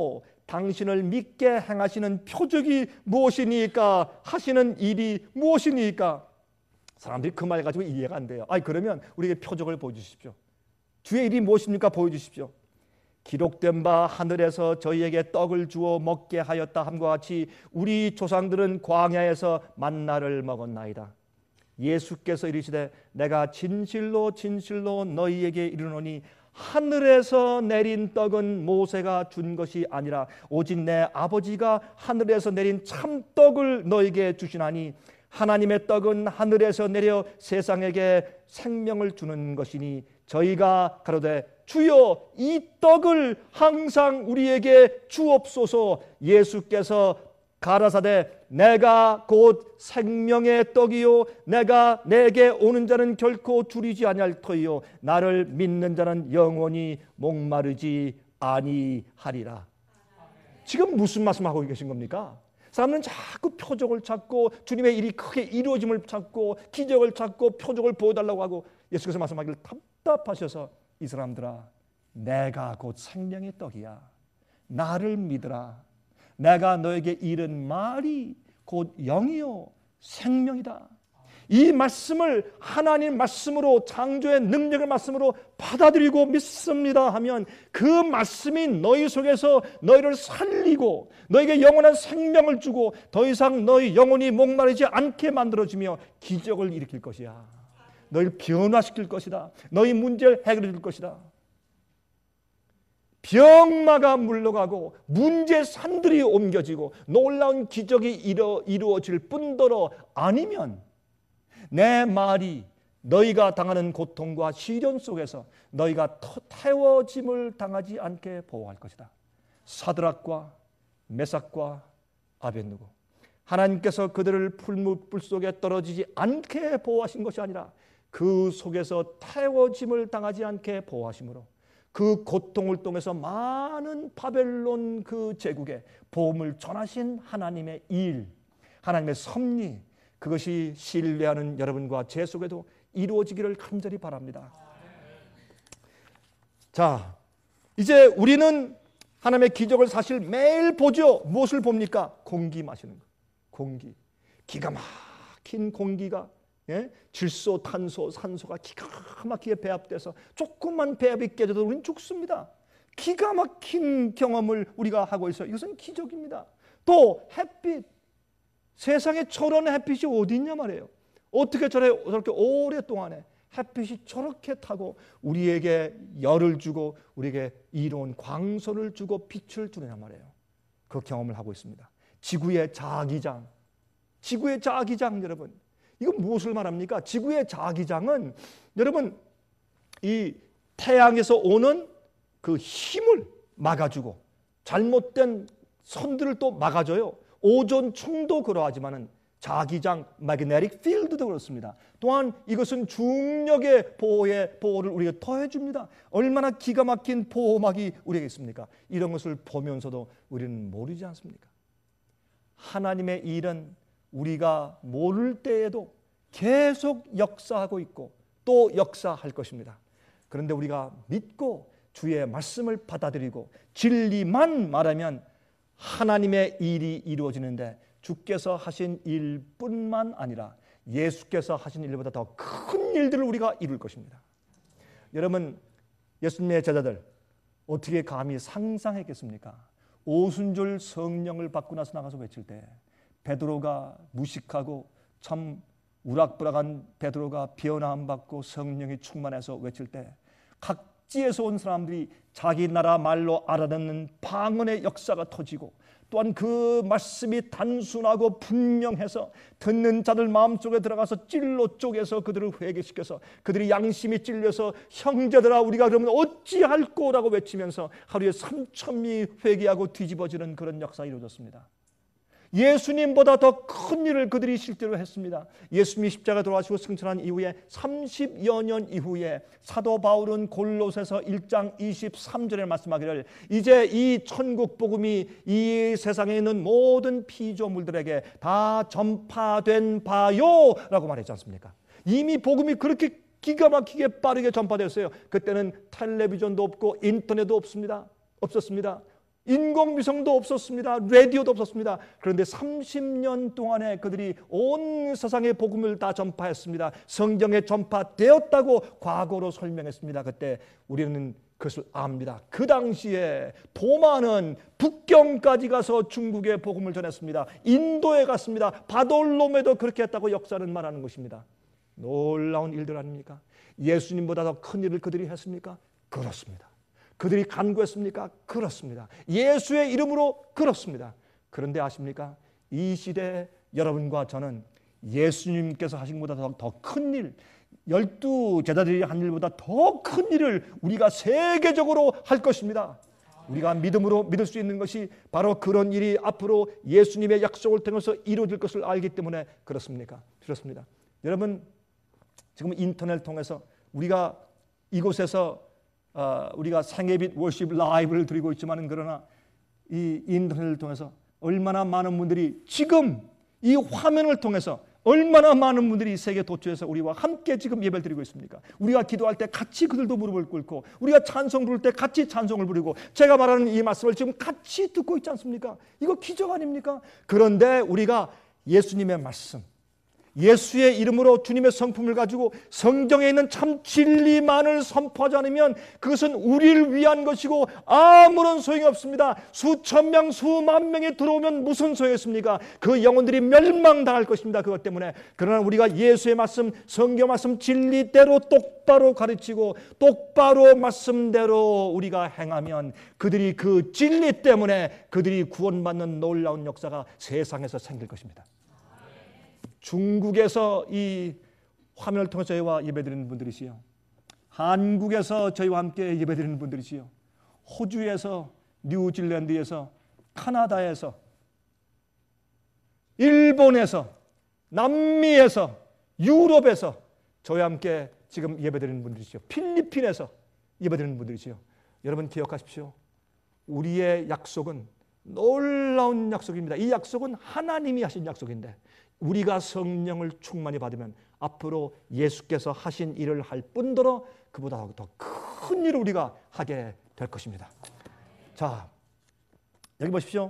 당신을 믿게 행하시는 표적이 무엇이니까? 하시는 일이 무엇이니까? 사람들이 그 말 가지고 이해가 안 돼요. 아니 그러면 우리에게 표적을 보여주십시오. 주의 일이 무엇입니까? 보여주십시오. 기록된 바 하늘에서 저희에게 떡을 주어 먹게 하였다 함과 같이 우리 조상들은 광야에서 만나를 먹었나이다. 예수께서 이르시되 내가 진실로 진실로 너희에게 이르노니 하늘에서 내린 떡은 모세가 준 것이 아니라 오직 내 아버지가 하늘에서 내린 참떡을 너희에게 주시나니 하나님의 떡은 하늘에서 내려 세상에게 생명을 주는 것이니 저희가 가로되 주여 이 떡을 항상 우리에게 주옵소서. 예수께서 가라사대 내가 곧 생명의 떡이요 내가 내게 오는 자는 결코 줄이지 아니할 터이요 나를 믿는 자는 영원히 목마르지 아니하리라. 지금 무슨 말씀하고 계신 겁니까? 사람들은 자꾸 표적을 찾고 주님의 일이 크게 이루어짐을 찾고 기적을 찾고 표적을 보여달라고 하고 예수께서 말씀하기를 답답하셔서 이 사람들아 내가 곧 생명의 떡이야. 나를 믿으라. 내가 너에게 이른 말이 곧 영이요 생명이다. 이 말씀을 하나님 말씀으로 창조의 능력의 말씀으로 받아들이고 믿습니다 하면 그 말씀이 너희 속에서 너희를 살리고 너에게 영원한 생명을 주고 더 이상 너희 영혼이 목마르지 않게 만들어주며 기적을 일으킬 것이야. 너희를 변화시킬 것이다. 너희 문제를 해결해 줄 것이다. 병마가 물러가고 문제 산들이 옮겨지고 놀라운 기적이 이루, 이루어질 뿐더러 아니면 내 말이 너희가 당하는 고통과 시련 속에서 너희가 태워짐을 당하지 않게 보호할 것이다. 사드락과 메삭과 아벳느고 하나님께서 그들을 풀무불 속에 떨어지지 않게 보호하신 것이 아니라 그 속에서 태워짐을 당하지 않게 보호하심으로 그 고통을 통해서 많은 바벨론 그 제국에 복음을 전하신 하나님의 일, 하나님의 섭리, 그것이 신뢰하는 여러분과 제 속에도 이루어지기를 간절히 바랍니다. 자, 이제 우리는 하나님의 기적을 사실 매일 보죠. 무엇을 봅니까? 공기 마시는 거. 공기. 기가 막힌 공기가 예? 질소, 탄소, 산소가 기가 막히게 배합돼서 조금만 배합이 깨져도 우리는 죽습니다. 기가 막힌 경험을 우리가 하고 있어요. 이것은 기적입니다. 또 햇빛, 세상에 저런 햇빛이 어디 있냐 말이에요. 어떻게 저래, 저렇게 오랫동안에 햇빛이 저렇게 타고 우리에게 열을 주고 우리에게 이로운 광선을 주고 빛을 주느냐 말이에요. 그 경험을 하고 있습니다. 지구의 자기장, 지구의 자기장 여러분, 이건 무엇을 말합니까? 지구의 자기장은 여러분 이 태양에서 오는 그 힘을 막아주고 잘못된 선들을 또 막아줘요. 오존층도 그러하지만은 자기장, magnetic field도 그렇습니다. 또한 이것은 중력의 보호에 보호를 우리에게 더해줍니다. 얼마나 기가 막힌 보호막이 우리에게 있습니까? 이런 것을 보면서도 우리는 모르지 않습니까? 하나님의 일은 우리가 모를 때에도 계속 역사하고 있고 또 역사할 것입니다. 그런데 우리가 믿고 주의 말씀을 받아들이고 진리만 말하면 하나님의 일이 이루어지는데 주께서 하신 일뿐만 아니라 예수께서 하신 일보다 더 큰 일들을 우리가 이룰 것입니다. 여러분, 예수님의 제자들 어떻게 감히 상상했겠습니까? 오순절 성령을 받고 나서 나가서 외칠 때 베드로가 무식하고 참 우락부락한 베드로가 변화함 받고 성령이 충만해서 외칠 때 각지에서 온 사람들이 자기 나라 말로 알아듣는 방언의 역사가 터지고 또한 그 말씀이 단순하고 분명해서 듣는 자들 마음속에 들어가서 찔로 쪼개서 그들을 회개시켜서 그들이 양심이 찔려서 형제들아 우리가 그러면 어찌할꼬라고 외치면서 하루에 삼천 명이 회개하고 뒤집어지는 그런 역사가 이루어졌습니다. 예수님보다 더 큰 일을 그들이 실제로 했습니다. 예수님이 십자가 돌아가시고 승천한 이후에 삼십여 년 이후에 사도 바울은 골로새서 일 장 이십삼 절에 말씀하기를 이제 이 천국 복음이 이 세상에 있는 모든 피조물들에게 다 전파된 바요 라고 말했지 않습니까? 이미 복음이 그렇게 기가 막히게 빠르게 전파되었어요. 그때는 텔레비전도 없고 인터넷도 없습니다. 없었습니다. 인공위성도 없었습니다. 라디오도 없었습니다. 그런데 삼십 년 동안에 그들이 온 세상의 복음을 다 전파했습니다. 성경에 전파되었다고 과거로 설명했습니다. 그때 우리는 그것을 압니다. 그 당시에 도마는 북경까지 가서 중국의 복음을 전했습니다. 인도에 갔습니다. 바돌롬에도 그렇게 했다고 역사는 말하는 것입니다. 놀라운 일들 아닙니까? 예수님보다 더 큰 일을 그들이 했습니까? 그렇습니다. 그들이 간구했습니까? 그렇습니다. 예수의 이름으로 그렇습니다. 그런데 아십니까? 이 시대에 여러분과 저는 예수님께서 하신 것보다 더 큰 일, 열두 제자들이 한 일보다 더 큰 일을 우리가 세계적으로 할 것입니다. 우리가 믿음으로 믿을 수 있는 것이 바로 그런 일이 앞으로 예수님의 약속을 통해서 이루어질 것을 알기 때문에 그렇습니까? 그렇습니다. 여러분, 지금 인터넷 통해서 우리가 이곳에서 어, 우리가 생애빛 워십 라이브를 드리고 있지만, 그러나 이 인터넷을 통해서 얼마나 많은 분들이 지금 이 화면을 통해서 얼마나 많은 분들이 세계 도처에서 우리와 함께 지금 예배를 드리고 있습니까? 우리가 기도할 때 같이 그들도 무릎을 꿇고, 우리가 찬송 부를 때 같이 찬송을 부르고, 제가 말하는 이 말씀을 지금 같이 듣고 있지 않습니까? 이거 기적 아닙니까? 그런데 우리가 예수님의 말씀, 예수의 이름으로 주님의 성품을 가지고 성경에 있는 참 진리만을 선포하지 않으면 그것은 우리를 위한 것이고 아무런 소용이 없습니다. 수천 명, 수만 명이 들어오면 무슨 소용이 있습니까? 그 영혼들이 멸망당할 것입니다. 그것 때문에. 그러나 우리가 예수의 말씀, 성경 말씀 진리대로 똑바로 가르치고 똑바로 말씀대로 우리가 행하면 그들이 그 진리 때문에 그들이 구원받는 놀라운 역사가 세상에서 생길 것입니다. 중국에서 이 화면을 통해서 저희와 예배드리는 분들이시요, 한국에서 저희와 함께 예배드리는 분들이시요, 호주에서, 뉴질랜드에서, 카나다에서, 일본에서, 남미에서, 유럽에서 저희와 함께 지금 예배드리는 분들이시요, 필리핀에서 예배드리는 분들이시요. 여러분 기억하십시오. 우리의 약속은 놀라운 약속입니다. 이 약속은 하나님이 하신 약속인데 우리가 성령을 충만히 받으면 앞으로 예수께서 하신 일을 할 뿐더러 그보다 더 큰 일을 우리가 하게 될 것입니다. 자, 여기 보십시오.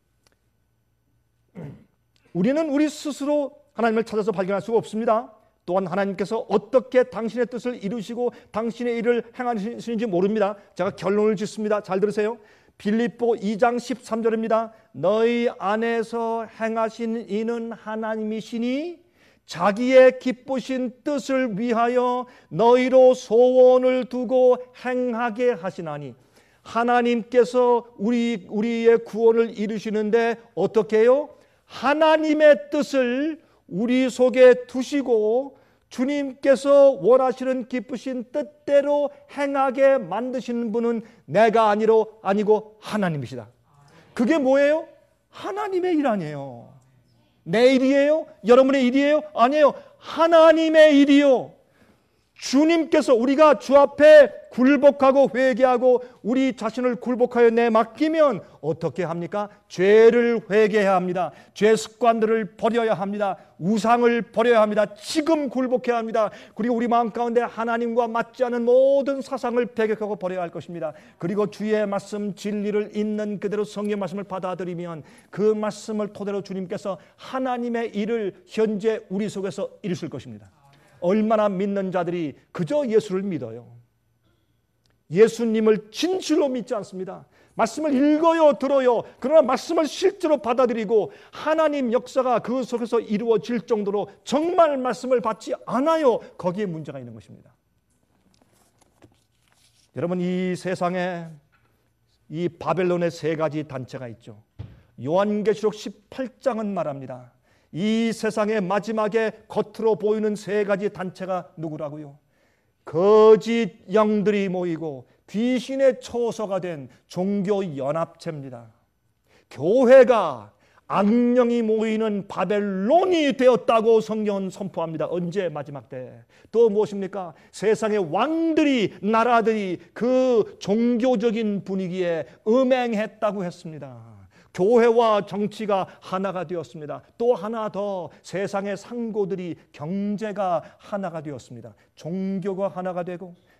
우리는 우리 스스로 하나님을 찾아서 발견할 수가 없습니다. 또한 하나님께서 어떻게 당신의 뜻을 이루시고 당신의 일을 행하시는지 모릅니다. 제가 결론을 짓습니다. 잘 들으세요. 빌립보 이 장 십삼 절입니다. 너희 안에서 행하신 이는 하나님이시니 자기의 기쁘신 뜻을 위하여 너희로 소원을 두고 행하게 하시나니. 하나님께서 우리, 우리의 구원을 이루시는데 어떻게 해요? 하나님의 뜻을 우리 속에 두시고 주님께서 원하시는 기쁘신 뜻대로 행하게 만드시는 분은 내가 아니로 아니고 하나님이시다. 그게 뭐예요? 하나님의 일 아니에요. 내 일이에요? 여러분의 일이에요? 아니에요. 하나님의 일이요. 주님께서 우리가 주 앞에 굴복하고 회개하고 우리 자신을 굴복하여 내맡기면 어떻게 합니까? 죄를 회개해야 합니다. 죄 습관들을 버려야 합니다. 우상을 버려야 합니다. 지금 굴복해야 합니다. 그리고 우리 마음 가운데 하나님과 맞지 않은 모든 사상을 배격하고 버려야 할 것입니다. 그리고 주의 말씀 진리를 있는 그대로 성경 말씀을 받아들이면 그 말씀을 토대로 주님께서 하나님의 일을 현재 우리 속에서 이루실 것입니다. 얼마나 믿는 자들이 그저 예수를 믿어요. 예수님을 진실로 믿지 않습니다. 말씀을 읽어요, 들어요. 그러나 말씀을 실제로 받아들이고 하나님 역사가 그 속에서 이루어질 정도로 정말 말씀을 받지 않아요. 거기에 문제가 있는 것입니다. 여러분, 이 세상에 이 바벨론의 세 가지 단체가 있죠. 요한계시록 십팔 장은 말합니다. 이 세상의 마지막에 겉으로 보이는 세 가지 단체가 누구라고요? 거짓 영들이 모이고 귀신의 처소가 된 종교연합체입니다. 교회가 악령이 모이는 바벨론이 되었다고 성경은 선포합니다. 언제? 마지막 때. 또 무엇입니까? 세상의 왕들이, 나라들이 그 종교적인 분위기에 음행했다고 했습니다. 교회와 정치가 하나가 되었습니다. 또 하나 더, 세상의 상고들이, 경제가 하나가 되었습니다. 종교가 하나가 되고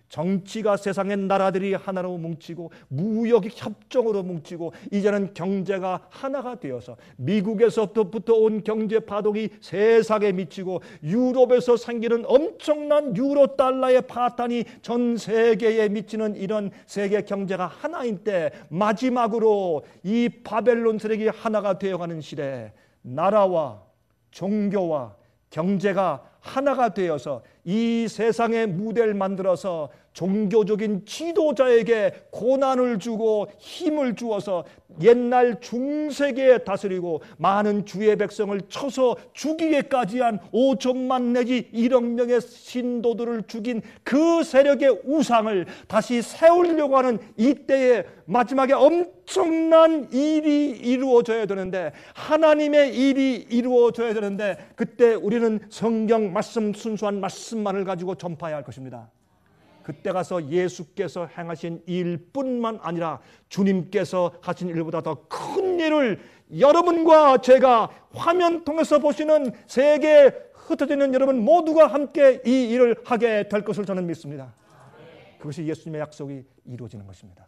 정치가 세상의 나라들이 하나로 뭉치고 무역 협정으로 뭉치고 이제는 경제가 하나가 되어서 미국에서부터 온 경제 파동이 세상에 미치고 유럽에서 생기는 엄청난 유로 달러의 파탄이 전 세계에 미치는 이런 세계 경제가 하나인 때 마지막으로 이 바벨론 세력이 하나가 되어가는 시대에 나라와 종교와 경제가 하나가 되어서 이 세상의 무대를 만들어서 종교적인 지도자에게 고난을 주고 힘을 주어서 옛날 중세기에 다스리고 많은 주의 백성을 쳐서 죽이게까지 한 오천만 내지 일억 명의 신도들을 죽인 그 세력의 우상을 다시 세우려고 하는 이때에 마지막에 엄청난 일이 이루어져야 되는데, 하나님의 일이 이루어져야 되는데, 그때 우리는 성경 말씀, 순수한 말씀만을 가지고 전파해야 할 것입니다. 그때 가서 예수께서 행하신 일뿐만 아니라 주님께서 하신 일보다 더 큰 일을 여러분과 제가 화면 통해서 보시는 세계에 흩어져 있는 여러분 모두가 함께 이 일을 하게 될 것을 저는 믿습니다. 그것이 예수님의 약속이 이루어지는 것입니다.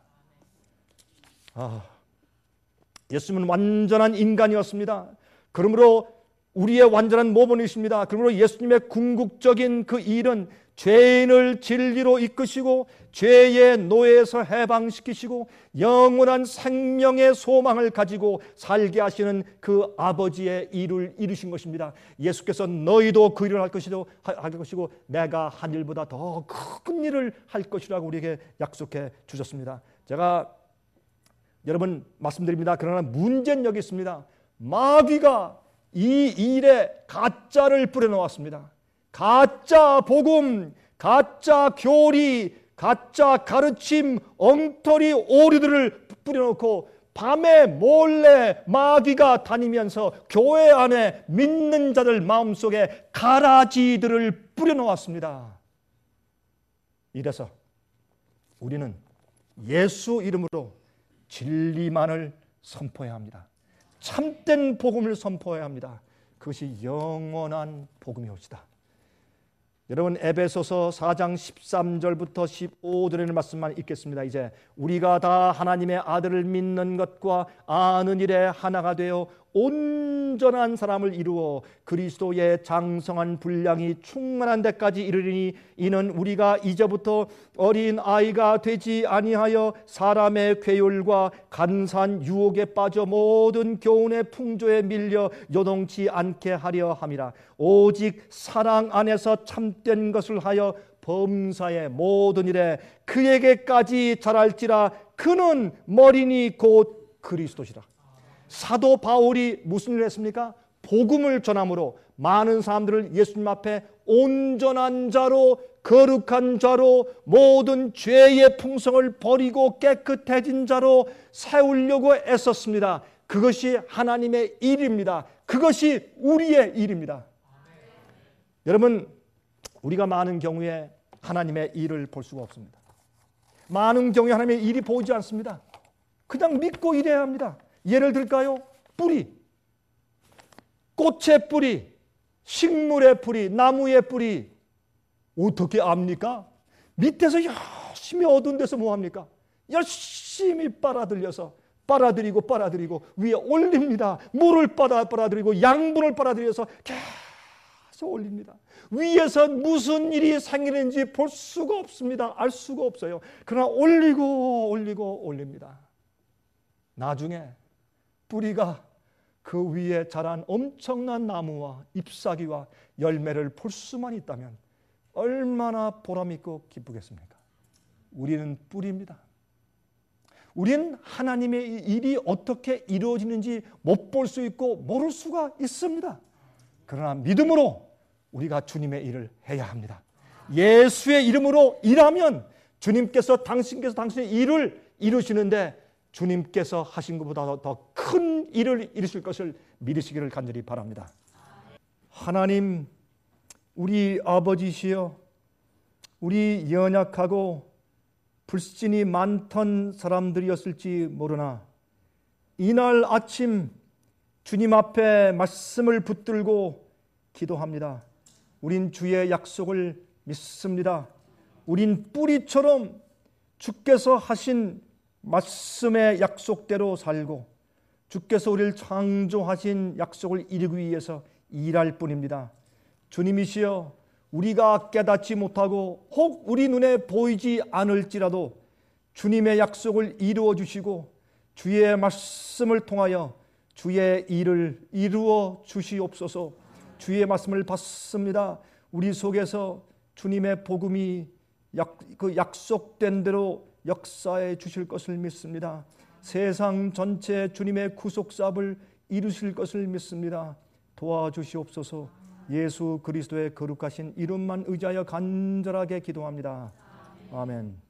아, 예수님은 완전한 인간이었습니다. 그러므로 우리의 완전한 모범이십니다. 그러므로 예수님의 궁극적인 그 일은 죄인을 진리로 이끄시고 죄의 노예에서 해방시키시고 영원한 생명의 소망을 가지고 살게 하시는 그 아버지의 일을 이루신 것입니다. 예수께서 너희도 그 일을 할 것이고, 할 것이고 내가 한 일보다 더 큰 일을 할 것이라고 우리에게 약속해 주셨습니다. 제가 여러분 말씀드립니다. 그러나 문제는 여기 있습니다. 마귀가 이 일에 가짜를 뿌려놓았습니다. 가짜 복음, 가짜 교리, 가짜 가르침, 엉터리 오류들을 뿌려놓고 밤에 몰래 마귀가 다니면서 교회 안에 믿는 자들 마음속에 가라지들을 뿌려놓았습니다. 이래서 우리는 예수 이름으로 진리만을 선포해야 합니다. 참된 복음을 선포해야 합니다. 그것이 영원한 복음이옵시다. 여러분, 에베소서 사 장 십삼 절부터 십오 절의 말씀만 읽겠습니다. 이제 우리가 다 하나님의 아들을 믿는 것과 아는 일에 하나가 되어 온전한 사람을 이루어 그리스도의 장성한 분량이 충만한 데까지 이르리니 이는 우리가 이제부터 어린 아이가 되지 아니하여 사람의 괴율과 간사한 유혹에 빠져 모든 교훈의 풍조에 밀려 요동치 않게 하려 함이라. 오직 사랑 안에서 참된 것을 하여 범사의 모든 일에 그에게까지 자랄지라. 그는 머리니 곧 그리스도시라. 사도 바울이 무슨 일을 했습니까? 복음을 전함으로 많은 사람들을 예수님 앞에 온전한 자로, 거룩한 자로, 모든 죄의 풍성을 버리고 깨끗해진 자로 세우려고 애썼습니다. 그것이 하나님의 일입니다. 그것이 우리의 일입니다. 여러분, 우리가 많은 경우에 하나님의 일을 볼 수가 없습니다. 많은 경우에 하나님의 일이 보이지 않습니다. 그냥 믿고 일해야 합니다. 예를 들까요? 뿌리, 꽃의 뿌리, 식물의 뿌리, 나무의 뿌리. 어떻게 압니까? 밑에서 열심히 어두운 데서 뭐합니까? 열심히 빨아들여서 빨아들이고 빨아들이고 위에 올립니다. 물을 빨아 빨아들이고 양분을 빨아들여서 계속 올립니다. 위에서 무슨 일이 생기는지 볼 수가 없습니다. 알 수가 없어요. 그러나 올리고 올리고 올립니다. 나중에 뿌리가 그 위에 자란 엄청난 나무와 잎사귀와 열매를 볼 수만 있다면 얼마나 보람있고 기쁘겠습니까? 우리는 뿌리입니다. 우리는 하나님의 일이 어떻게 이루어지는지 못 볼 수 있고 모를 수가 있습니다. 그러나 믿음으로 우리가 주님의 일을 해야 합니다. 예수의 이름으로 일하면 주님께서 당신께서 당신의 일을 이루시는데 주님께서 하신 것보다 더 큰 일을 이루실 것을 믿으시기를 간절히 바랍니다. 하나님, 우리 아버지시여, 우리 연약하고 불신이 많던 사람들이었을지 모르나 이날 아침 주님 앞에 말씀을 붙들고 기도합니다. 우린 주의 약속을 믿습니다. 우린 뿌리처럼 주께서 하신 말씀의 약속대로 살고 주께서 우리를 창조하신 약속을 이루기 위해서 일할 뿐입니다. 주님이시여, 우리가 깨닫지 못하고 혹 우리 눈에 보이지 않을지라도 주님의 약속을 이루어 주시고 주의 말씀을 통하여 주의 일을 이루어 주시옵소서. 주의 말씀을 받습니다. 우리 속에서 주님의 복음이 약, 그 약속된 대로 역사해 주실 것을 믿습니다. 세상 전체 주님의 구속사업을 이루실 것을 믿습니다. 도와주시옵소서. 예수 그리스도의 거룩하신 이름만 의지하여 간절하게 기도합니다. 아멘.